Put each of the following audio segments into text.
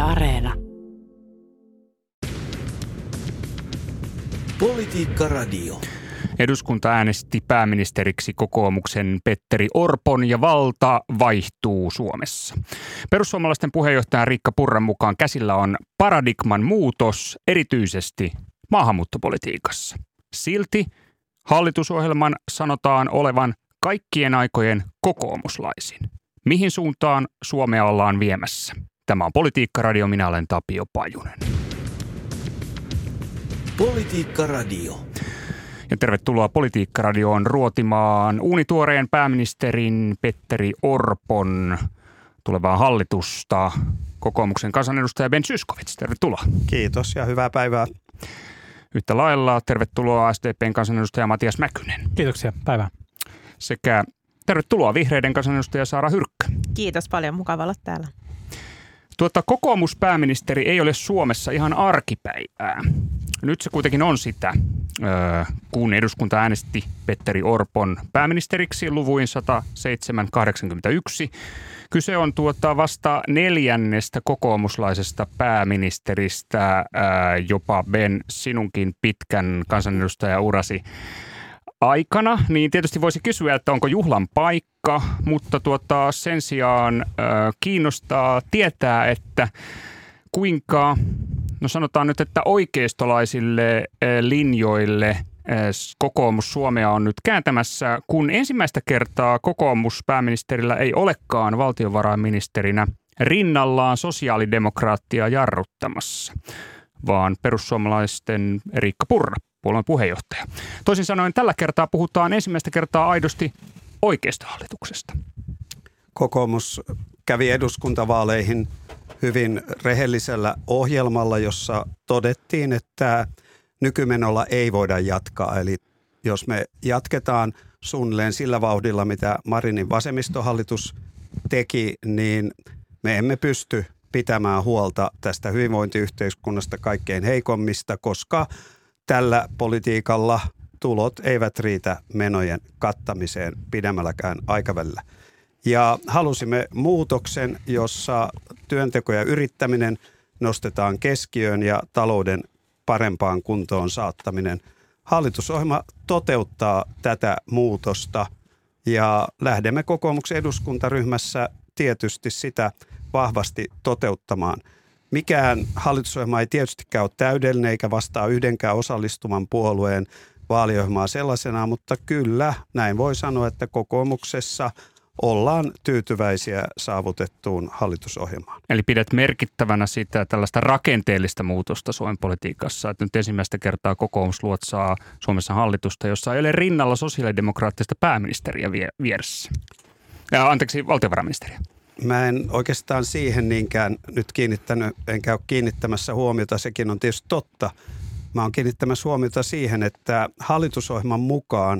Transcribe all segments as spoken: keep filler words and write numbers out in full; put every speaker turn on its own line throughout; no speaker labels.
Areena.
Politiikka Radio.
Eduskunta äänesti pääministeriksi kokoomuksen Petteri Orpon ja valta vaihtuu Suomessa. Perussuomalaisten puheenjohtajan Riikka Purran mukaan käsillä on paradigman muutos erityisesti maahanmuuttopolitiikassa. Silti hallitusohjelman sanotaan olevan kaikkien aikojen kokoomuslaisin. Mihin suuntaan Suomea ollaan viemässä? Tämä on Politiikka Radio, minä olen Tapio Pajunen.
Politiikka Radio.
Ja tervetuloa Politiikka Radioon ruotimaan uunituoreen pääministerin Petteri Orpon tulevaa hallitusta. Kokoomuksen kansanedustaja Ben Zyskowicz, tervetuloa.
Kiitos ja hyvää päivää.
Yhtä lailla tervetuloa S D P:n kansanedustaja Matias Mäkynen.
Kiitoksia, päivää.
Sekä tervetuloa Vihreiden kansanedustaja Saara Hyrkkö.
Kiitos paljon, mukava olla täällä.
Tuota, kokoomuspääministeri ei ole Suomessa ihan arkipäivää. Nyt se kuitenkin on sitä, kun eduskunta äänesti Petteri Orpon pääministeriksi luvuin sata seitsemän kahdeksankymmentäyksi. Kyse on tuota vasta neljännestä kokoomuslaisesta pääministeristä, jopa Ben sinunkin pitkän kansanedustajaurasi aikana, niin tietysti voisi kysyä, että onko juhlan paikka, mutta tuota, sen sijaan äh, kiinnostaa tietää, että kuinka, no sanotaan nyt, että oikeistolaisille äh, linjoille äh, kokoomus Suomea on nyt kääntämässä, kun ensimmäistä kertaa kokoomuspääministerillä ei olekaan valtiovarainministerinä rinnallaan sosiaalidemokraattia jarruttamassa, vaan perussuomalaisten Riikka Purra, puolueen puheenjohtaja. Toisin sanoen tällä kertaa puhutaan ensimmäistä kertaa aidosti oikeistohallituksesta.
Kokoomus kävi eduskuntavaaleihin hyvin rehellisellä ohjelmalla, jossa todettiin, että nykymenolla ei voida jatkaa. Eli jos me jatketaan suunnilleen sillä vauhdilla, mitä Marinin vasemmistohallitus teki, niin me emme pysty pitämään huolta tästä hyvinvointiyhteiskunnasta kaikkein heikommista, koska tällä politiikalla tulot eivät riitä menojen kattamiseen pidemmälläkään aikavälillä. Ja halusimme muutoksen, jossa työnteko ja yrittäminen nostetaan keskiöön ja talouden parempaan kuntoon saattaminen. Hallitusohjelma toteuttaa tätä muutosta ja lähdemme kokoomuksen eduskuntaryhmässä tietysti sitä vahvasti toteuttamaan. Mikään hallitusohjelma ei tietystikään ole täydellinen eikä vastaa yhdenkään osallistuvan puolueen vaaliohjelmaa sellaisenaan, mutta kyllä näin voi sanoa, että kokoomuksessa ollaan tyytyväisiä saavutettuun hallitusohjelmaan.
Eli pidät merkittävänä sitä tällaista rakenteellista muutosta Suomen politiikassa, että nyt ensimmäistä kertaa kokoomus luotsaa Suomessa hallitusta, jossa ei ole rinnalla sosiaalidemokraattista pääministeriä vieressä. Ja, anteeksi, valtiovarainministeriä.
Mä en oikeastaan siihen niinkään nyt kiinnittänyt, enkä ole kiinnittämässä huomiota, sekin on tietysti totta. Mä oon kiinnittämässä huomiota siihen, että hallitusohjelman mukaan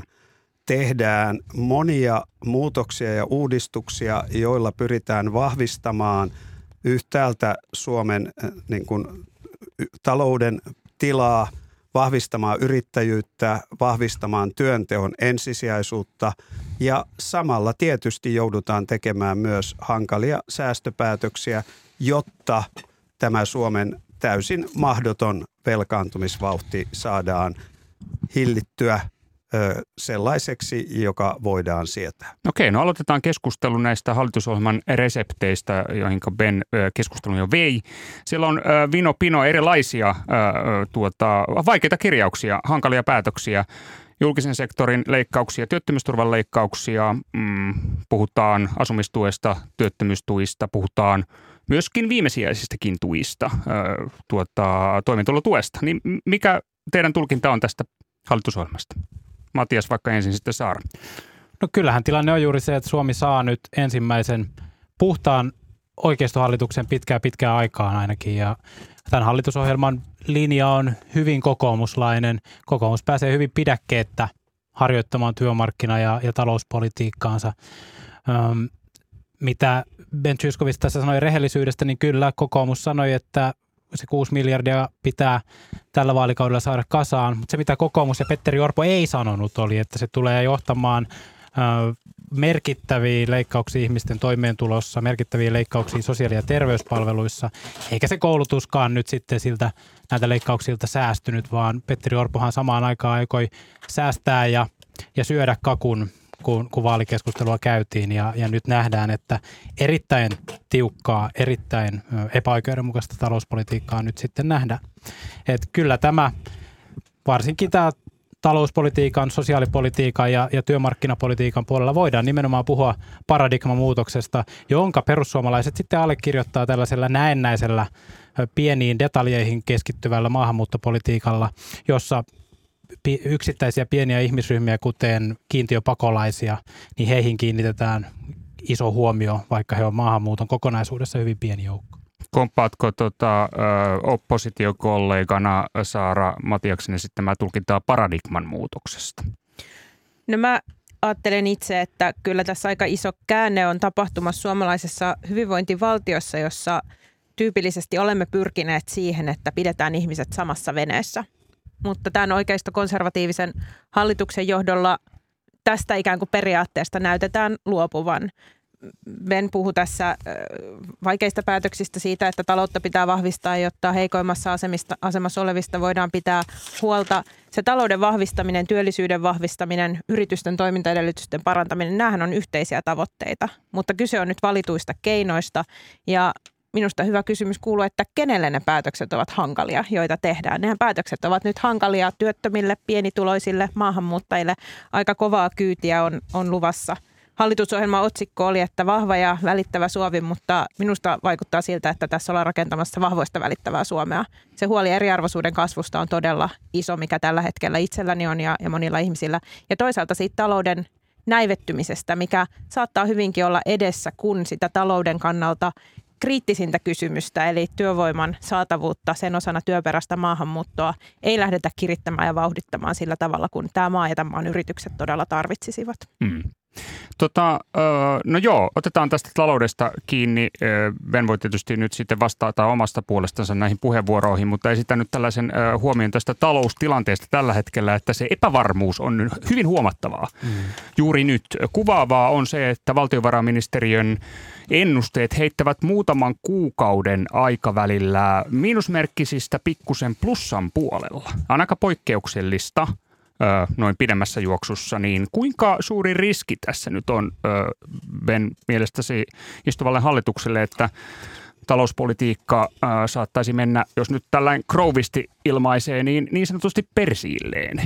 tehdään monia muutoksia ja uudistuksia, joilla pyritään vahvistamaan yhtäältä Suomen niin kuin, talouden tilaa, vahvistamaan yrittäjyyttä, vahvistamaan työnteon ensisijaisuutta ja samalla tietysti joudutaan tekemään myös hankalia säästöpäätöksiä, jotta tämä Suomen täysin mahdoton velkaantumisvauhti saadaan hillittyä ö, sellaiseksi, joka voidaan sietää.
Okei, no aloitetaan keskustelu näistä hallitusohjelman resepteistä, joihin Ben ö, keskustelun jo vei. Siellä on ö, vino pino erilaisia ö, tuota, vaikeita kirjauksia, hankalia päätöksiä, julkisen sektorin leikkauksia, työttömyysturvan leikkauksia, mm, puhutaan asumistuesta, työttömyystuista, puhutaan myöskin viimesijaisistakin tuista, ö, tuota, toimeentulotuesta. Niin mikä teidän tulkinta on tästä hallitusohjelmasta? Matias, vaikka ensin sitten Saara.
No kyllähän tilanne on juuri se, että Suomi saa nyt ensimmäisen puhtaan oikeistohallituksen pitkään pitkään aikaan ainakin. Ja tämän hallitusohjelman linja on hyvin kokoomuslainen. Kokoomus pääsee hyvin pidäkkeettä harjoittamaan työmarkkina- ja, ja talouspolitiikkaansa. Öm, mitä Ben Zyskowicz tässä sanoi rehellisyydestä, niin kyllä kokoomus sanoi, että se kuusi miljardia pitää tällä vaalikaudella saada kasaan. Mutta se, mitä kokoomus ja Petteri Orpo ei sanonut, oli, että se tulee johtamaan ö, merkittäviä leikkauksia ihmisten toimeentulossa, merkittäviä leikkauksia sosiaali- ja terveyspalveluissa, eikä se koulutuskaan nyt sitten siltä näitä leikkauksilta säästynyt, vaan Petteri Orpohan samaan aikaan aikoi säästää ja, ja syödä kakun, kun, kun vaalikeskustelua käytiin ja, ja nyt nähdään, että erittäin tiukkaa, erittäin epäoikeudenmukaista talouspolitiikkaa nyt sitten nähdään. Että kyllä tämä, varsinkin tämä talouspolitiikan, sosiaalipolitiikan ja, ja työmarkkinapolitiikan puolella voidaan nimenomaan puhua paradigmamuutoksesta, jonka perussuomalaiset sitten allekirjoittaa tällaisella näennäisellä pieniin detaljeihin keskittyvällä maahanmuuttopolitiikalla, jossa yksittäisiä pieniä ihmisryhmiä, kuten kiintiöpakolaisia, niin heihin kiinnitetään iso huomio, vaikka he on maahanmuuton kokonaisuudessa hyvin pieni joukko.
Komppaatko tota, ö, oppositiokollegana Saara Matiaksen esittämää tulkintaa paradigman muutoksesta?
No mä ajattelen itse, että kyllä tässä aika iso käänne on tapahtumassa suomalaisessa hyvinvointivaltiossa, jossa tyypillisesti olemme pyrkineet siihen, että pidetään ihmiset samassa veneessä. Mutta tämän oikeisto-konservatiivisen hallituksen johdolla tästä ikään kuin periaatteesta näytetään luopuvan. Ben puhui tässä vaikeista päätöksistä siitä, että taloutta pitää vahvistaa, jotta heikoimmassa asemista, asemassa olevista voidaan pitää huolta. Se talouden vahvistaminen, työllisyyden vahvistaminen, yritysten toimintaedellytysten parantaminen, nämähän on yhteisiä tavoitteita, mutta kyse on nyt valituista keinoista ja minusta hyvä kysymys kuuluu, että kenelle ne päätökset ovat hankalia, joita tehdään. Nehän päätökset ovat nyt hankalia työttömille, pienituloisille, maahanmuuttajille. Aika kovaa kyytiä on, on luvassa. Hallitusohjelman otsikko oli, että vahva ja välittävä Suomi, mutta minusta vaikuttaa siltä, että tässä ollaan rakentamassa vahvoista välittävää Suomea. Se huoli eriarvoisuuden kasvusta on todella iso, mikä tällä hetkellä itselläni on ja, ja monilla ihmisillä. Ja toisaalta siitä talouden näivettymisestä, mikä saattaa hyvinkin olla edessä, kun sitä talouden kannalta kriittisintä kysymystä, eli työvoiman saatavuutta, sen osana työperäistä maahanmuuttoa, ei lähdetä kirittämään ja vauhdittamaan sillä tavalla, kun tämä maa ja tämän maan yritykset todella tarvitsisivat.
Hmm. Tota, no joo, otetaan tästä taloudesta kiinni. Ben voi tietysti nyt sitten vastata omasta puolestansa näihin puheenvuoroihin, mutta esitän nyt tällaisen huomion tästä taloustilanteesta tällä hetkellä, että se epävarmuus on hyvin huomattavaa mm. juuri nyt. Kuvaavaa on se, että valtiovarainministeriön ennusteet heittävät muutaman kuukauden aikavälillä miinusmerkkisistä pikkusen plussan puolella. On aika poikkeuksellista noin pidemmässä juoksussa, niin kuinka suuri riski tässä nyt on, Ben, mielestäsi istuvalle hallitukselle, että talouspolitiikka saattaisi mennä, jos nyt tällainen krouvisti ilmaisee, niin niin sanotusti persiilleen?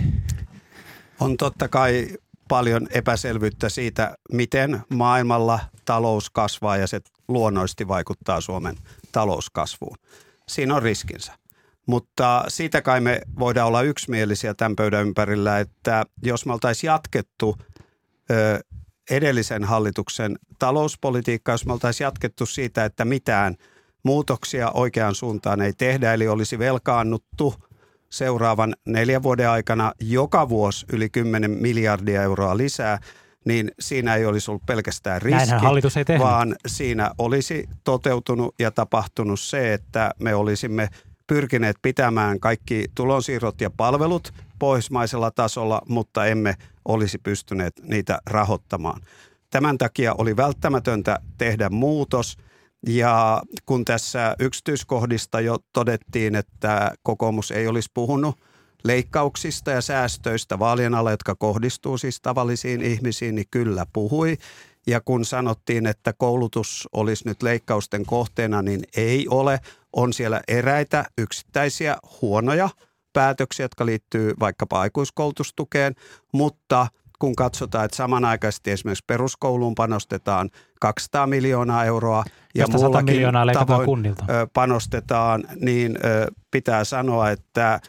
On totta kai paljon epäselvyyttä siitä, miten maailmalla talous kasvaa ja se luonnollisesti vaikuttaa Suomen talouskasvuun. Siinä on riskinsä. Mutta siitä kai me voidaan olla yksimielisiä tämän pöydän ympärillä, että jos me oltaisiin jatkettu ö, edellisen hallituksen talouspolitiikkaa, jos me oltaisiin jatkettu siitä, että mitään muutoksia oikeaan suuntaan ei tehdä, eli olisi velkaannuttu seuraavan neljän vuoden aikana joka vuosi yli kymmenen miljardia euroa lisää, niin siinä ei olisi ollut pelkästään riski,
hallitus ei tehnyt.
Vaan siinä olisi toteutunut ja tapahtunut se, että me olisimme pyrkineet pitämään kaikki tulonsiirrot ja palvelut pohjoismaisella tasolla, mutta emme olisi pystyneet niitä rahoittamaan. Tämän takia oli välttämätöntä tehdä muutos, ja kun tässä yksityiskohdista jo todettiin, että kokoomus ei olisi puhunut leikkauksista ja säästöistä vaalien alla, jotka kohdistuu siis tavallisiin ihmisiin, niin kyllä puhui. Ja kun sanottiin, että koulutus olisi nyt leikkausten kohteena, niin ei ole. On siellä eräitä yksittäisiä huonoja päätöksiä, jotka liittyy vaikkapa aikuiskoulutustukeen, mutta kun katsotaan, että samanaikaisesti esimerkiksi peruskouluun panostetaan kaksisataa miljoonaa euroa ja muullakin tavoin kunnilta panostetaan, niin pitää sanoa, että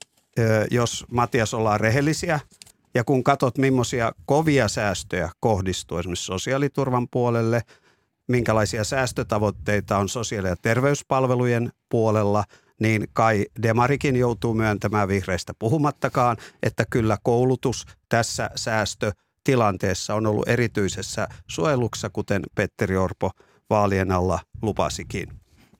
jos Matias ollaan rehellisiä, ja kun katsot, millaisia kovia säästöjä kohdistuu esimerkiksi sosiaaliturvan puolelle, minkälaisia säästötavoitteita on sosiaali- ja terveyspalvelujen puolella, niin kai Demarikin joutuu myöntämään, vihreistä puhumattakaan, että kyllä koulutus tässä säästötilanteessa on ollut erityisessä suojeluksessa, kuten Petteri Orpo vaalien alla lupasikin.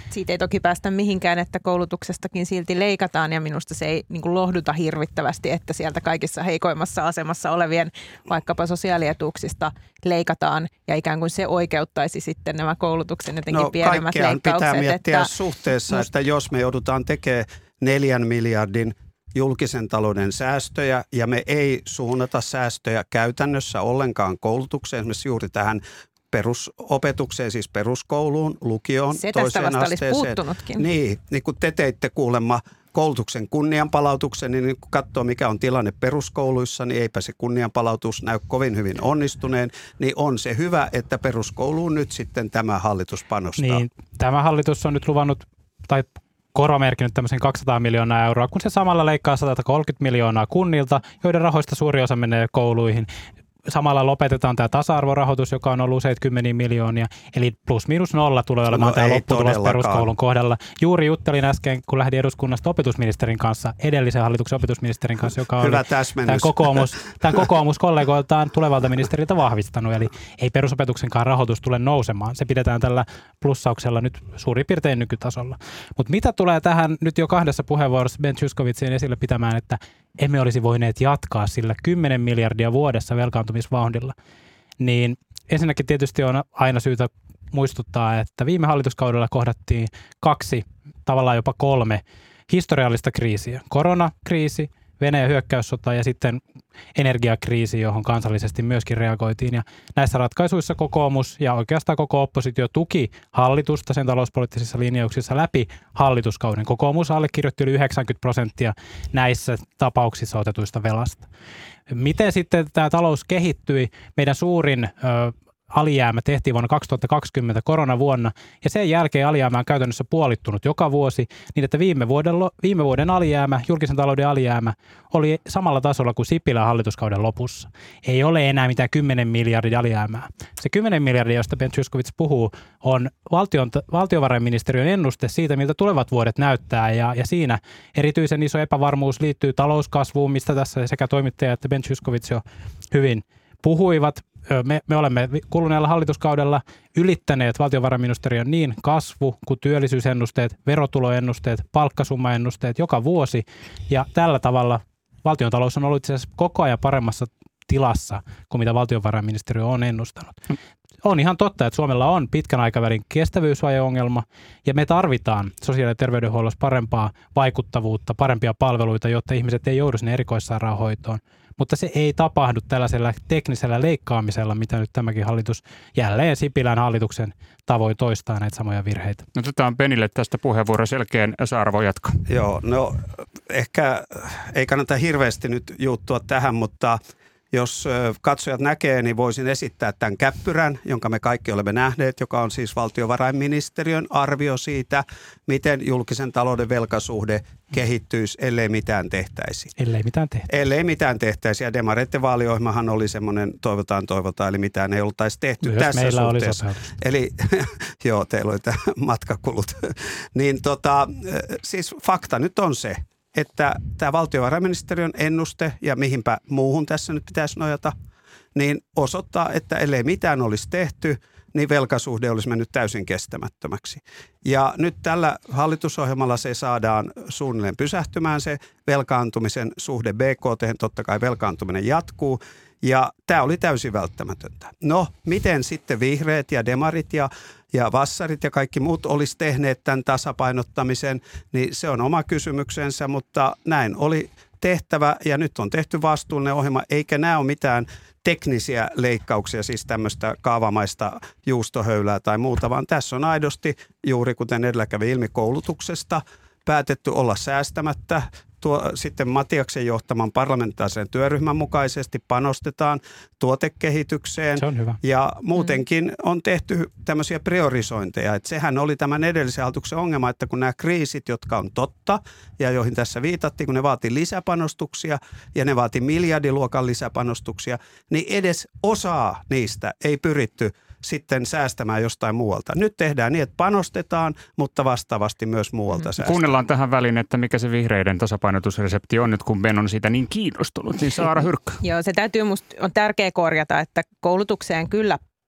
Siitä ei toki päästä mihinkään, että koulutuksestakin silti leikataan ja minusta se ei niin kuin lohduta hirvittävästi, että sieltä kaikissa heikoimmassa asemassa olevien vaikkapa sosiaalietuuksista leikataan ja ikään kuin se oikeuttaisi sitten nämä koulutuksen jotenkin
no,
pienemmät leikkaukset.
Pitää miettiä
että
suhteessa,
must...
että jos me joudutaan tekemään neljän miljardin julkisen talouden säästöjä ja me ei suunnata säästöjä käytännössä ollenkaan koulutukseen, esimerkiksi juuri tähän perusopetukseen, siis peruskouluun, lukioon,
se
toiseen
tästä vasta
asteeseen.
olisi puuttunutkin.
Niin, niin kun te teitte kuulemma koulutuksen kunnianpalautuksen, niin kun katsoo mikä on tilanne peruskouluissa, niin eipä se kunnianpalautus näy kovin hyvin onnistuneen, niin on se hyvä, että peruskouluun nyt sitten tämä hallitus panostaa.
Niin, tämä hallitus on nyt luvannut, tai korvamerkinnyt tämmöisen kaksisataa miljoonaa euroa, kun se samalla leikkaa sata kolmekymmentä miljoonaa kunnilta, joiden rahoista suuri osa menee kouluihin. Samalla lopetetaan tämä tasa-arvorahoitus, joka on ollut useita kymmeniä miljoonia, eli plus miinus nolla tulee olemaan no, tämä lopputulos peruskoulun kohdalla. Juuri juttelin äsken, kun lähdin eduskunnasta opetusministerin kanssa, edellisen hallituksen opetusministerin kanssa, joka oli tämän kokoomus, tämän kokoomus kollegoiltaan tulevalta ministeriltä vahvistanut, eli ei perusopetuksenkaan rahoitus tule nousemaan. Se pidetään tällä plussauksella nyt suurin piirtein nykytasolla. Mutta mitä tulee tähän nyt jo kahdessa puheenvuorossa Ben Zyskowiczin esille pitämään, että emme olisi voineet jatkaa sillä kymmenen miljardia vuodessa velkaantumisvauhdilla, niin ensinnäkin tietysti on aina syytä muistuttaa, että viime hallituskaudella kohdattiin kaksi, tavallaan jopa kolme historiallista kriisiä. Koronakriisi, Venäjän hyökkäyssota ja sitten energiakriisi, johon kansallisesti myöskin reagoitiin. Ja näissä ratkaisuissa kokoomus ja oikeastaan koko oppositio tuki hallitusta sen talouspoliittisissa linjauksissa läpi hallituskauden. Kokoomus allekirjoitti yli yhdeksänkymmentä prosenttia näissä tapauksissa otetuista velasta. Miten sitten tämä talous kehittyi? Meidän suurin ö, alijäämä tehtiin vuonna kaksituhattakaksikymmentä koronavuonna, ja sen jälkeen alijäämä on käytännössä puolittunut joka vuosi, niin että viime vuoden, viime vuoden alijäämä, julkisen talouden alijäämä, oli samalla tasolla kuin Sipilän hallituskauden lopussa. Ei ole enää mitään kymmenen miljardia alijäämää. Se kymmenen miljardia, josta Ben Zyskowicz puhuu, on valtion, valtiovarainministeriön ennuste siitä, miltä tulevat vuodet näyttää, ja, ja siinä erityisen iso epävarmuus liittyy talouskasvuun, mistä tässä sekä toimittaja että Ben Zyskowicz jo hyvin puhuivat. Me, me olemme kuluneella hallituskaudella ylittäneet valtiovarainministeriön niin kasvu- kuin työllisyysennusteet, verotuloennusteet, palkkasummaennusteet joka vuosi. Ja tällä tavalla valtiontalous on ollut itse asiassa koko ajan paremmassa tilassa kuin mitä valtiovarainministeriö on ennustanut. On ihan totta, että Suomella on pitkän aikavälin kestävyysvajeongelma ja me tarvitaan sosiaali- ja terveydenhuollossa parempaa vaikuttavuutta, parempia palveluita, jotta ihmiset ei joudu sinne erikoissairaanhoitoon. Mutta se ei tapahdu tällaisella teknisellä leikkaamisella, mitä nyt tämäkin hallitus jälleen Sipilän hallituksen tavoin toistaa näitä samoja virheitä.
No otetaan Benille tästä puheenvuoron selkeän. Esa-Arvo jatka.
Joo, no ehkä ei kannata hirveästi nyt juuttua tähän, mutta jos katsojat näkee, niin voisin esittää tämän käppyrän, jonka me kaikki olemme nähneet, joka on siis valtiovarainministeriön arvio siitä, miten julkisen talouden velkasuhde kehittyisi, ellei mitään tehtäisi.
Ellei mitään tehtäisi.
Ellei mitään tehtäisi. Ja demareiden vaaliohjelmahan oli semmoinen toivotaan, toivotaan, eli mitään ei oltaisi tehty
myös
tässä
meillä
suhteessa.
Oli
eli joo, teillä oli tämä matkakulut. niin tota, siis fakta nyt on se, että tämä valtiovarainministeriön ennuste ja mihinpä muuhun tässä nyt pitäisi nojata, niin osoittaa, että ellei mitään olisi tehty, niin velkasuhde olisi mennyt täysin kestämättömäksi. Ja nyt tällä hallitusohjelmalla se saadaan suunnilleen pysähtymään se velkaantumisen suhde B K T, totta kai velkaantuminen jatkuu. Ja tämä oli täysin välttämätöntä. No, miten sitten vihreät ja demarit ja, ja vassarit ja kaikki muut olisi tehneet tämän tasapainottamisen, niin se on oma kysymyksensä, mutta näin oli tehtävä ja nyt on tehty vastuullinen ohjelma, eikä nämä ole mitään teknisiä leikkauksia, siis tämmöistä kaavamaista juustohöylää tai muuta, vaan tässä on aidosti, juuri kuten edellä kävi ilmi koulutuksesta, päätetty olla säästämättä. Tuo, sitten Matiaksen johtaman parlamentaarisen työryhmän mukaisesti panostetaan tuotekehitykseen.
Se on hyvä.
Ja muutenkin on tehty tämmöisiä priorisointeja. Että sehän oli tämän edellisen hallituksen ongelma, että kun nämä kriisit, jotka on totta ja joihin tässä viitattiin, kun ne vaati lisäpanostuksia ja ne vaati miljardiluokan lisäpanostuksia, niin edes osaa niistä ei pyritty sitten säästämään jostain muualta. Nyt tehdään niin, että panostetaan, mutta vastaavasti myös muualta säästetään.
Kuunnellaan tähän väliin, että mikä se vihreiden tasapainotusresepti on nyt, kun Ben on siitä niin kiinnostunut. Niin Saara Hyrkkö.
Joo, se täytyy musta, on tärkeää korjata, että koulutukseen kyllä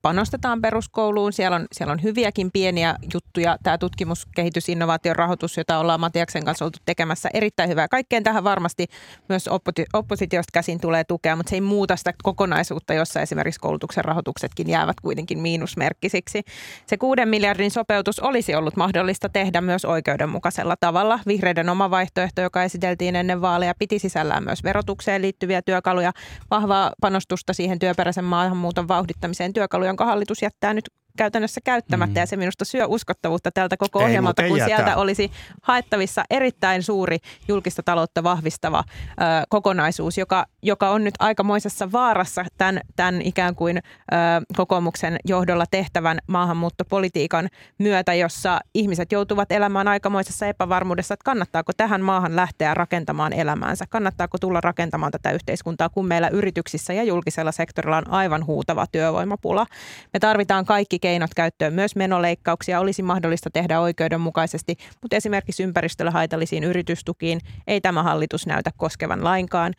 panostetaan peruskouluun. Siellä on, siellä on hyviäkin pieniä juttuja. Tämä tutkimus, kehitys, innovaation rahoitus, jota ollaan Matiaksen kanssa oltu tekemässä, erittäin hyvää. Kaikkeen tähän varmasti myös oppositiosta käsin tulee tukea, mutta se ei muuta sitä kokonaisuutta, jossa esimerkiksi koulutuksen rahoituksetkin jäävät kuitenkin miinusmerkkisiksi. Se kuuden miljardin sopeutus olisi ollut mahdollista tehdä myös oikeudenmukaisella tavalla. Vihreiden oma vaihtoehto, joka esiteltiin ennen vaaleja, piti sisällään myös verotukseen liittyviä työkaluja, vahvaa panostusta siihen työperäisen maahanmuuton vauhdittamiseen, työkaluja, jonka hallitus jättää nyt käytännössä käyttämättä, mm. ja se minusta syö uskottavuutta tältä koko ei, ohjelmalta, kun jätä. Sieltä olisi haettavissa erittäin suuri julkista taloutta vahvistava ö, kokonaisuus, joka, joka on nyt aikamoisessa vaarassa tämän, tämän ikään kuin ö, kokoomuksen johdolla tehtävän maahanmuuttopolitiikan myötä, jossa ihmiset joutuvat elämään aikamoisessa epävarmuudessa, että kannattaako tähän maahan lähteä rakentamaan elämäänsä, kannattaako tulla rakentamaan tätä yhteiskuntaa, kun meillä yrityksissä ja julkisella sektorilla on aivan huutava työvoimapula. Me tarvitaan kaikki keinot käyttöön, myös menoleikkauksia olisi mahdollista tehdä oikeudenmukaisesti, mutta esimerkiksi ympäristölle haitallisiin yritystukiin ei tämä hallitus näytä koskevan lainkaan.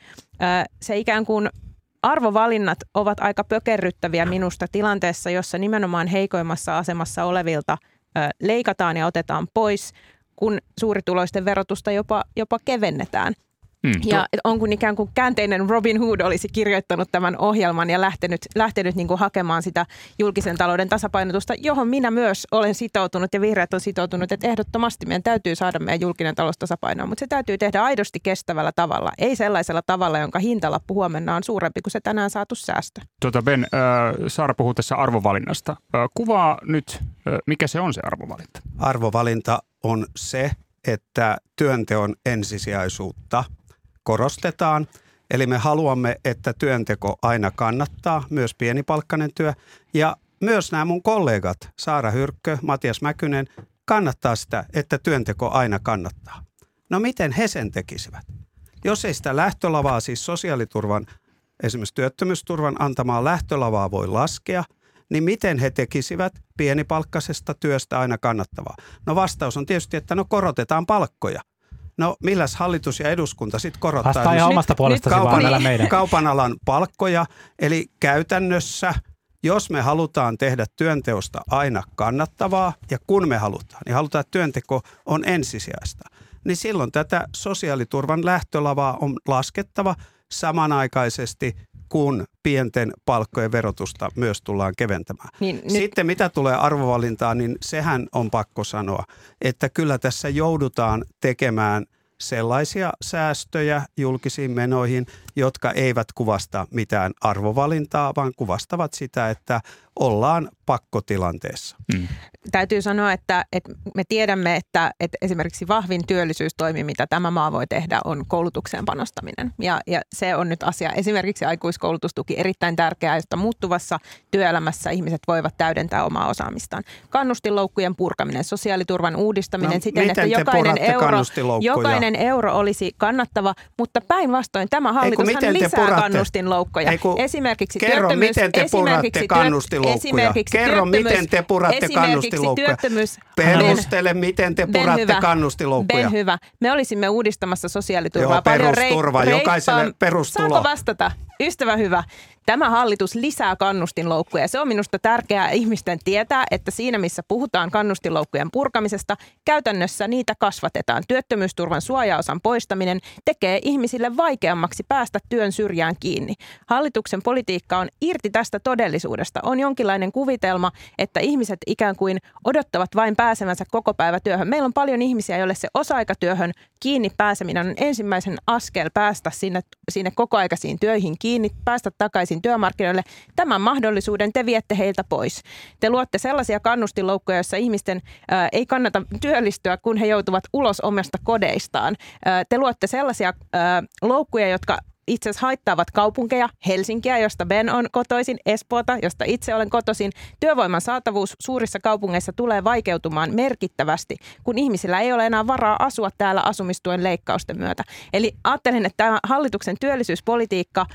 Se ikään kuin arvovalinnat ovat aika pökerryttäviä minusta tilanteessa, jossa nimenomaan heikoimmassa asemassa olevilta leikataan ja otetaan pois, kun suurituloisten verotusta jopa, jopa kevennetään. Mm, ja on kun ikään kuin käänteinen Robin Hood olisi kirjoittanut tämän ohjelman ja lähtenyt, lähtenyt niin kuin hakemaan sitä julkisen talouden tasapainotusta, johon minä myös olen sitoutunut ja vihreät on sitoutunut, että ehdottomasti meidän täytyy saada meidän julkinen talous tasapainoon, mutta se täytyy tehdä aidosti kestävällä tavalla, ei sellaisella tavalla, jonka hintalappu huomenna on suurempi kuin se tänään saatu säästö.
Tuota Ben, äh, Saara puhuu tässä arvovalinnasta. Äh, kuvaa nyt, äh, mikä se on se arvovalinta?
Arvovalinta on se, että työnteon ensisijaisuutta korostetaan. Eli me haluamme, että työnteko aina kannattaa, myös pienipalkkainen työ. Ja myös nämä mun kollegat, Saara Hyrkkö, Matias Mäkynen, kannattaa sitä, että työnteko aina kannattaa. No miten he sen tekisivät? Jos ei sitä lähtölavaa, siis sosiaaliturvan, esimerkiksi työttömyysturvan antamaa lähtölavaa voi laskea, niin miten he tekisivät pienipalkkaisesta työstä aina kannattavaa? No vastaus on tietysti, että no korotetaan palkkoja. No milläs hallitus ja eduskunta sitten korottaa
Vastaa ihan omasta puolestasi
kaupan,
vaan meidän.
kaupan alan palkkoja. Eli käytännössä, jos me halutaan tehdä työnteosta aina kannattavaa ja kun me halutaan, niin halutaan, että työnteko on ensisijaista, niin silloin tätä sosiaaliturvan lähtölavaa on laskettava samanaikaisesti, kun pienten palkkojen verotusta myös tullaan keventämään. Niin, Sitten nyt... mitä tulee arvovalintaan, niin sehän on pakko sanoa, että kyllä tässä joudutaan tekemään sellaisia säästöjä julkisiin menoihin, jotka eivät kuvasta mitään arvovalintaa, vaan kuvastavat sitä, että ollaan pakkotilanteessa. Mm.
Täytyy sanoa, että, että me tiedämme, että, että esimerkiksi vahvin työllisyystoimi, mitä tämä maa voi tehdä, on koulutukseen panostaminen. Ja, ja se on nyt asia, esimerkiksi aikuiskoulutustuki, erittäin tärkeää, jotta muuttuvassa työelämässä ihmiset voivat täydentää omaa osaamistaan. Kannustinloukkujen purkaminen, sosiaaliturvan uudistaminen
no,
siten, että jokainen euro, jokainen euro olisi kannattava, mutta päinvastoin tämä hallitushan lisää kannustinloukkoja.
Eiku,
esimerkiksi
kerro,
työttömyys,
miten te puratte kannustinloukkuja. Kerro, miten te puratte kannustinloukkuja. Perustele, miten te puratte kannustinloukkuja.
Ben hyvä. Me olisimme uudistamassa sosiaaliturvaa
Joo,
paljon
perusturva,
rei-
jokaiselle perustulo.
Saanko vastata? Ystävä hyvä. Tämä hallitus lisää kannustinloukkuja. Se on minusta tärkeää ihmisten tietää, että siinä missä puhutaan kannustinloukkujen purkamisesta, käytännössä niitä kasvatetaan. Työttömyysturvan suojaosan poistaminen tekee ihmisille vaikeammaksi päästä työn syrjään kiinni. Hallituksen politiikka on irti tästä todellisuudesta. On jonkinlainen kuvitelma, että ihmiset ikään kuin odottavat vain pääsemänsä koko päivä työhön. Meillä on paljon ihmisiä, joille se osa-aikatyöhön kiinni pääseminen on ensimmäisen askel päästä sinne, sinne kokoaikaisiin töihin kiinni, päästä takaisin työmarkkinoille. Tämän mahdollisuuden te viette heiltä pois. Te luotte sellaisia kannustinloukkuja, joissa ihmisten ää, ei kannata työllistyä, kun he joutuvat ulos omasta kodeistaan. Ää, te luotte sellaisia ää, loukkuja, jotka itse asiassa haittaavat kaupunkeja, Helsinkiä, josta Ben on kotoisin, Espoota, josta itse olen kotoisin. Työvoiman saatavuus suurissa kaupungeissa tulee vaikeutumaan merkittävästi, kun ihmisillä ei ole enää varaa asua täällä asumistuen leikkausten myötä. Eli ajattelen, että tämä hallituksen työllisyyspolitiikka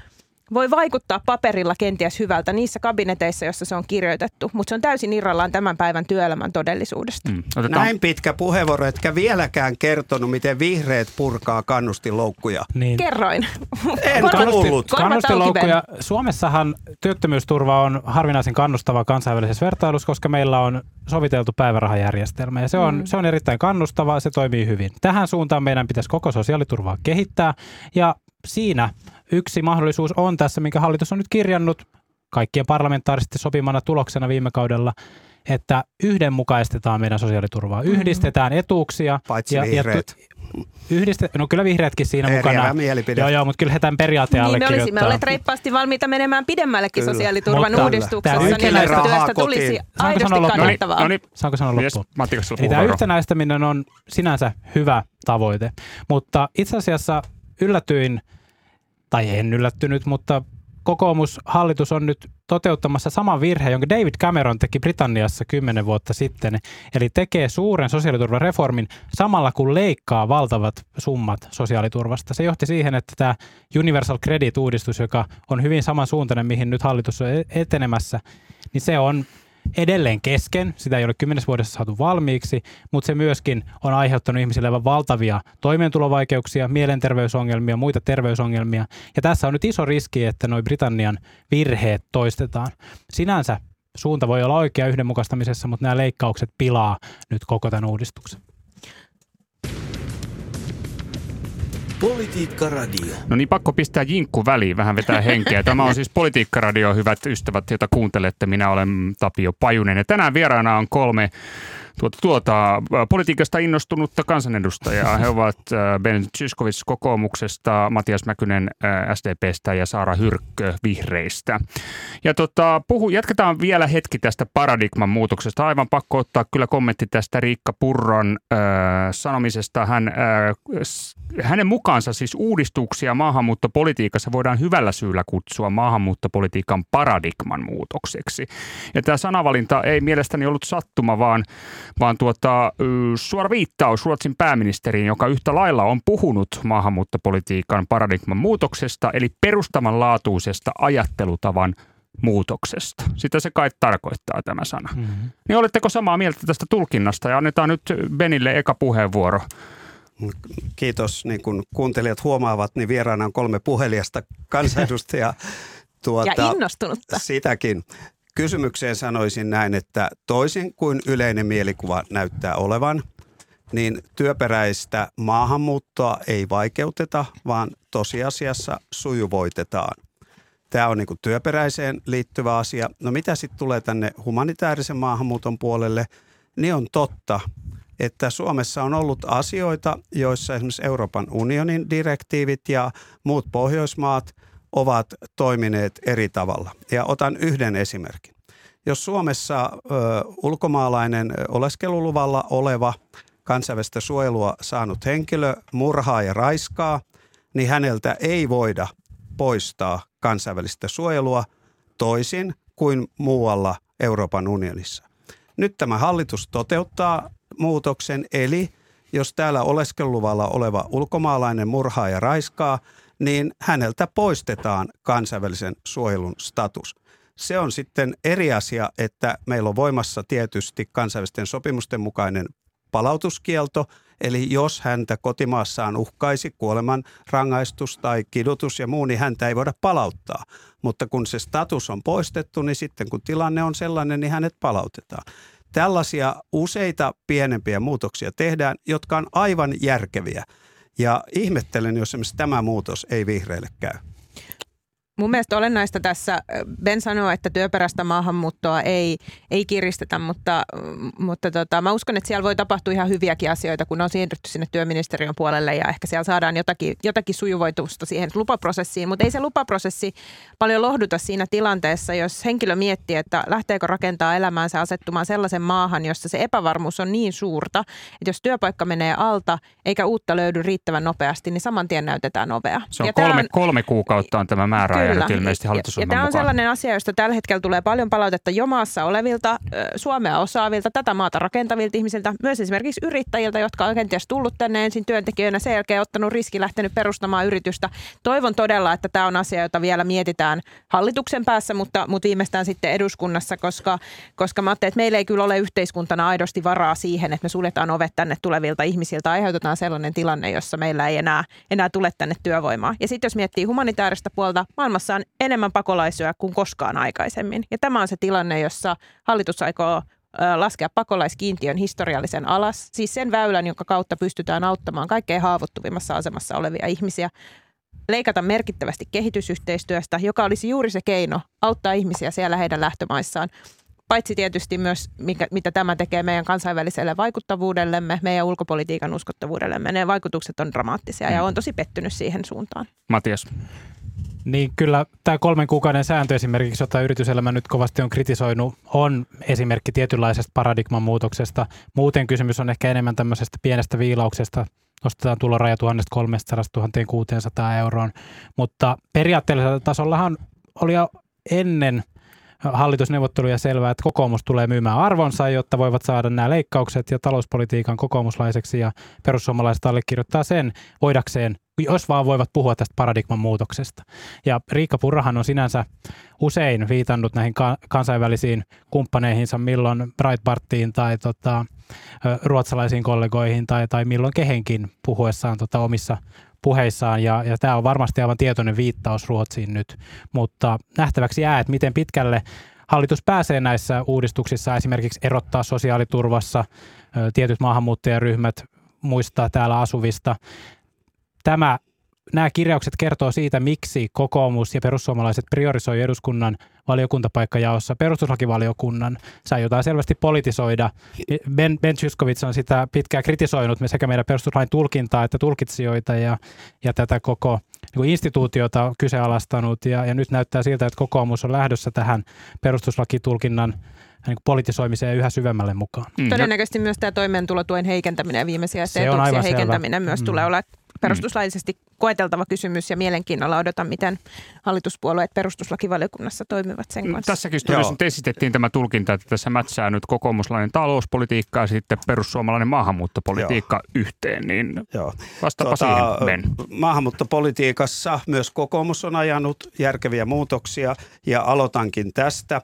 voi vaikuttaa paperilla kenties hyvältä niissä kabineteissa, joissa se on kirjoitettu, mutta se on täysin irrallaan tämän päivän työelämän todellisuudesta.
Mm. Otetaan...
Näin pitkä puheenvuoro, etkä vieläkään kertonut, miten vihreät purkaa kannustinloukkuja.
Niin.
Kerroin.
En kuullut.
Kannustinloukkuja. Suomessahan työttömyysturva on harvinaisen kannustava kansainvälisessä vertailussa, koska meillä on soviteltu päivärahajärjestelmä ja se on, mm. se on erittäin kannustava, se toimii hyvin. Tähän suuntaan meidän pitäisi koko sosiaaliturvaa kehittää ja siinä yksi mahdollisuus on tässä, minkä hallitus on nyt kirjannut kaikkien parlamentaarisesti sopimana tuloksena viime kaudella, että yhdenmukaistetaan meidän sosiaaliturvaa. Mm-hmm. Yhdistetään etuuksia.
Paitsi
ja,
vihreät.
Ja yhdiste, no kyllä vihreätkin siinä
Eriävä
mukana.
mielipide.
Joo, joo, mutta kyllä he tämän periaatteen
niin
allekirjoittaa.
me olisimme olleet reippaasti valmiita menemään pidemmällekin
kyllä.
sosiaaliturvan
Mutta
uudistuksessa,
tämä
niin näistä
rahaa
työstä tulisi
kotiin.
aidosti
Saanko sanoa
kannattavaa.
No niin,
Saanko sanoa loppuun?
Yes, Mattikas,
Eli tämä yhtenäistäminen on sinänsä hyvä tavoite, mutta itse asiassa yllätyin, tai en yllättynyt, mutta kokoomushallitus on nyt toteuttamassa saman virheen, jonka David Cameron teki Britanniassa kymmenen vuotta sitten. Eli tekee suuren sosiaaliturvareformin samalla kun leikkaa valtavat summat sosiaaliturvasta. Se johti siihen, että tämä Universal Credit-uudistus, joka on hyvin samansuuntainen, mihin nyt hallitus on etenemässä, niin se on edelleen kesken. Sitä ei ole kymmenessä vuodessa saatu valmiiksi, mutta se myöskin on aiheuttanut ihmisille aivan valtavia toimeentulovaikeuksia, mielenterveysongelmia, muita terveysongelmia. Ja tässä on nyt iso riski, että nuo Britannian virheet toistetaan. Sinänsä suunta voi olla oikea yhdenmukaistamisessa, mutta nämä leikkaukset pilaa nyt koko tämän uudistuksen.
Politiikka Radio.
No niin, pakko pistää jinkku väliin, vähän vetää henkeä. Tämä on siis Politiikka Radio, hyvät ystävät, joita kuuntelette. Minä olen Tapio Pajunen ja tänään vieraana on kolme tuota, tuota, politiikasta innostunutta kansanedustajaa. He ovat Ben Zyskowicz kokoomuksesta, Matias Mäkynen S D P:stä ja Saara Hyrkkö vihreistä. Ja tota, puhu, jatketaan vielä hetki tästä paradigman muutoksesta. Aivan pakko ottaa kyllä kommentti tästä Riikka Purran äh, sanomisesta. Hän, äh, hänen mukaansa siis uudistuksia maahanmuuttopolitiikassa voidaan hyvällä syyllä kutsua maahanmuuttopolitiikan paradigman muutokseksi. Ja tämä sanavalinta ei mielestäni ollut sattuma, vaan vaan tuota, suora viittaus Ruotsin pääministeriin, joka yhtä lailla on puhunut maahanmuuttopolitiikan paradigman muutoksesta, eli perustavanlaatuisesta ajattelutavan muutoksesta. Sitä se kai tarkoittaa tämä sana. Mm-hmm. Niin oletteko samaa mieltä tästä tulkinnasta? Ja annetaan nyt Benille eka puheenvuoro.
Kiitos. Niin kuin kuuntelijat huomaavat, niin vieraana on kolme puhelijasta kansanedustajaa. Tuota,
ja innostunutta.
Sitäkin. Kysymykseen sanoisin näin, että toisin kuin yleinen mielikuva näyttää olevan, niin työperäistä maahanmuuttoa ei vaikeuteta, vaan tosiasiassa sujuvoitetaan. Tämä on niin kuin työperäiseen liittyvä asia. No mitä sitten tulee tänne humanitaarisen maahanmuuton puolelle, niin on totta, että Suomessa on ollut asioita, joissa esimerkiksi Euroopan unionin direktiivit ja muut Pohjoismaat ovat toimineet eri tavalla. Ja otan yhden esimerkin. Jos Suomessa ö, ulkomaalainen oleskeluluvalla oleva kansainvälistä suojelua saanut henkilö murhaa ja raiskaa, niin häneltä ei voida poistaa kansainvälistä suojelua toisin kuin muualla Euroopan unionissa. Nyt tämä hallitus toteuttaa muutoksen, eli jos täällä oleskeluluvalla oleva ulkomaalainen murhaa ja raiskaa, niin häneltä poistetaan kansainvälisen suojelun status. Se on sitten eri asia, että meillä on voimassa tietysti kansainvälisten sopimusten mukainen palautuskielto, eli jos häntä kotimaassaan uhkaisi kuoleman rangaistus tai kidutus ja muu, niin häntä ei voida palauttaa. Mutta kun se status on poistettu, niin sitten kun tilanne on sellainen, niin hänet palautetaan. Tällaisia useita pienempiä muutoksia tehdään, jotka on aivan järkeviä. Ja ihmettelen, jos esimerkiksi tämä muutos ei vihreille käy.
Mun mielestä olennaista tässä, Ben sanoo, että työperäistä maahanmuuttoa ei, ei kiristetä, mutta, mutta tota, mä uskon, että siellä voi tapahtua ihan hyviäkin asioita, kun on siirrytty sinne työministeriön puolelle ja ehkä siellä saadaan jotakin, jotakin sujuvoitusta siihen lupaprosessiin, mutta ei se lupaprosessi paljon lohduta siinä tilanteessa, jos henkilö miettii, että lähteekö rakentaa elämäänsä asettumaan sellaisen maahan, jossa se epävarmuus on niin suurta, että jos työpaikka menee alta eikä uutta löydy riittävän nopeasti, niin saman tien näytetään ovea.
Se on kolme, on kolme kuukautta on tämä määrä. jäänyt ilmeisesti hallitusohjelman
mukaan. Ja tämä on sellainen asia, josta tällä hetkellä tulee paljon palautetta jo maassa olevilta, Suomea osaavilta, tätä maata rakentavilta ihmisiltä, myös esimerkiksi yrittäjiltä, jotka on kenties tullut tänne ensin työntekijöinä, sen jälkeen ottanut riski, lähtenyt perustamaan yritystä. Toivon todella, että tämä on asia, jota vielä mietitään hallituksen päässä, mutta, mutta viimeistään sitten eduskunnassa, koska, koska mä ajattelen, että meillä ei kyllä ole yhteiskuntana aidosti varaa siihen, että me suljetaan ovet tänne tulevilta ihmisiltä, aiheutetaan sellainen tilanne, jossa meillä ei enää, enää tule tänne työvoimaa. Ja sitten jos miettii humanitaarista puolta, maailmassa on enemmän pakolaisia kuin koskaan aikaisemmin. Ja tämä on se tilanne, jossa hallitus aikoo laskea pakolaiskiintiön historiallisen alas, siis sen väylän, jonka kautta pystytään auttamaan kaikkein haavoittuvimmassa asemassa olevia ihmisiä, leikata merkittävästi kehitysyhteistyöstä, joka olisi juuri se keino auttaa ihmisiä siellä heidän lähtömaissaan. Paitsi tietysti myös, mikä, mitä tämä tekee meidän kansainväliselle vaikuttavuudellemme, meidän ulkopolitiikan uskottavuudellemme. Ne vaikutukset on dramaattisia ja olen tosi pettynyt siihen suuntaan.
Matias.
Niin kyllä tämä kolmen kuukauden sääntö esimerkiksi, jota yrityselämä nyt kovasti on kritisoinut, on esimerkki tietynlaisesta paradigman muutoksesta. Muuten kysymys on ehkä enemmän tämmöisestä pienestä viilauksesta. Nostetaan tuloraja kolmestasadasta tuhatkuusisataan euroon, mutta periaatteellisella tasollahan oli jo ennen hallitusneuvotteluja selvää, että kokoomus tulee myymään arvonsa, jotta voivat saada nämä leikkaukset ja talouspolitiikan kokoomuslaiseksi, ja perussuomalaiset allekirjoittaa sen voidakseen, jos vaan voivat puhua tästä paradigman muutoksesta. Ja Riikka Purrahan on sinänsä usein viitannut näihin kansainvälisiin kumppaneihinsa, milloin Breitbartiin tai tota, ruotsalaisiin kollegoihin tai, tai milloin kehenkin puhuessaan tota, omissa puheissaan, ja, ja tämä on varmasti aivan tietoinen viittaus Ruotsiin nyt, mutta nähtäväksi jää, että miten pitkälle hallitus pääsee näissä uudistuksissa, esimerkiksi erottaa sosiaaliturvassa tietyt maahanmuuttajaryhmät muista täällä asuvista. Tämä, nämä kirjaukset kertoo siitä, miksi kokoomus ja perussuomalaiset priorisoi eduskunnan valiokuntapaikkajaossa perustuslakivaliokunnan. Se aiotaan selvästi politisoida. Ben, Ben Zyskowicz on sitä pitkään kritisoinut sekä meidän perustuslain tulkintaa että tulkitsijoita ja, ja tätä koko niin kuin instituutiota kyseenalaistanut. Ja, ja nyt näyttää siltä, että kokoomus on lähdössä tähän perustuslakitulkinnan niin kuin politisoimiseen yhä syvemmälle mukaan.
Mm. Todennäköisesti myös tämä toimeentulotuen heikentäminen ja viimesijaisten etuuksien heikentäminen selvä. myös mm. tulee olla perustuslaillisesti koeteltava kysymys, ja mielenkiinnolla odotan, miten hallituspuolueet perustuslakivaliokunnassa toimivat sen kanssa.
Tässäkin studiossa esitettiin tämä tulkinta, että tässä mätsää nyt kokoomuslainen talouspolitiikka ja sitten perussuomalainen maahanmuuttopolitiikka Joo. yhteen, niin Joo. vastaapa tota, siihen, Ben.
Maahanmuuttopolitiikassa myös kokoomus on ajanut järkeviä muutoksia, ja aloitankin tästä.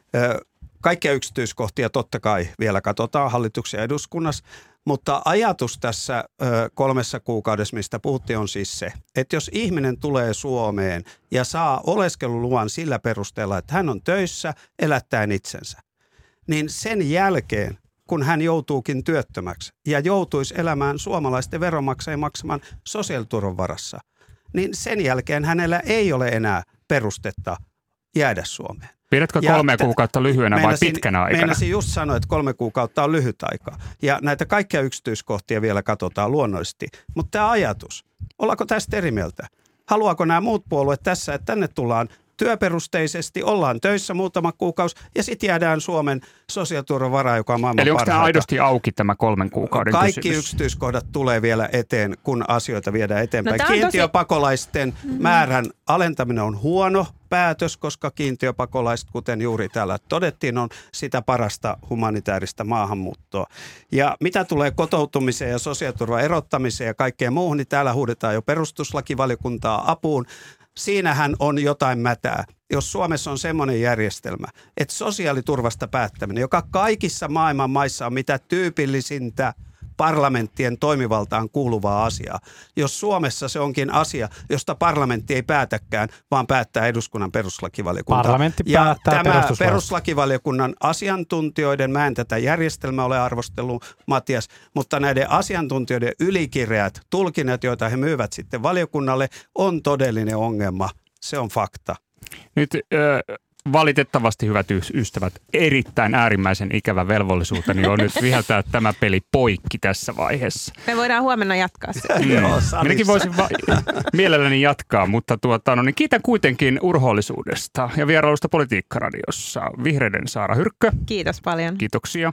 Kaikkia yksityiskohtia totta kai vielä katsotaan hallituksen ja eduskunnassa, mutta ajatus tässä ö, kolmessa kuukaudessa, mistä puhuttiin, on siis se, että jos ihminen tulee Suomeen ja saa oleskeluluvan sillä perusteella, että hän on töissä elättäen itsensä, niin sen jälkeen, kun hän joutuukin työttömäksi ja joutuisi elämään suomalaisten veronmaksajien maksaman sosiaaliturvan varassa, niin sen jälkeen hänellä ei ole enää perustetta jäädä Suomeen.
Pidätkö kolme kuukautta lyhyenä vai pitkänä aikana?
Meinasin just sanoa, että kolme kuukautta on lyhyt aika. Ja näitä kaikkia yksityiskohtia vielä katsotaan luonnollisesti. Mutta tämä ajatus, ollaanko tästä eri mieltä? Haluaako nämä muut puolueet tässä, että tänne tullaan työperusteisesti, ollaan töissä muutama kuukausi ja sitten jäädään Suomen sosiaaliturvan varaan, joka on maailman
Eli onko
parhaita.
tämä aidosti auki tämä kolmen kuukauden
Kaikki
kysymys?
yksityiskohdat tulee vielä eteen, kun asioita viedään eteenpäin.
No,
kiintiöpakolaisten
tosi...
määrän alentaminen on huono päätös, koska kiintiöpakolaiset, kuten juuri täällä todettiin, on sitä parasta humanitaarista maahanmuuttoa. Ja mitä tulee kotoutumiseen ja sosiaaliturvan erottamiseen ja kaikkeen muuhun, niin täällä huudetaan jo perustuslakivaliokuntaa apuun. Siinähän on jotain mätää. Jos Suomessa on semmoinen järjestelmä, että sosiaaliturvasta päättäminen, joka kaikissa maailman maissa on mitä tyypillisintä parlamenttien toimivaltaan kuuluvaa asiaa. Jos Suomessa se onkin asia, josta parlamentti ei päätäkään, vaan päättää eduskunnan perustuslakivaliokunta.
Parlamentti
ja
päättää
tämä perustuslakivaliokunnan asiantuntijoiden, mä en tätä järjestelmää ole arvostellut, Matias, mutta näiden asiantuntijoiden ylikireät tulkinnat, joita he myyvät sitten valiokunnalle, on todellinen ongelma. Se on fakta.
Nyt äh, valitettavasti, hyvät ystävät, erittäin äärimmäisen ikävä velvollisuuteni on nyt viheltää tämä peli poikki tässä vaiheessa.
Me voidaan huomenna jatkaa sitä.
Mm. Minäkin voisin va- mielelläni jatkaa, mutta tuota, no niin, kiitän kuitenkin urhoollisuudesta ja vierailusta Politiikkaradiossa. Vihreiden Saara Hyrkkö.
Kiitos paljon.
Kiitoksia.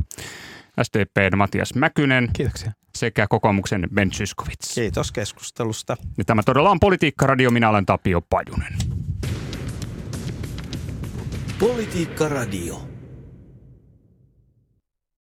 S D P:n Matias Mäkynen.
Kiitoksia.
Sekä kokoomuksen Ben Zyskowicz.
Kiitos keskustelusta.
Ja tämä todella on Politiikkaradio. Minä olen Tapio Pajunen.
Politiikka Radio.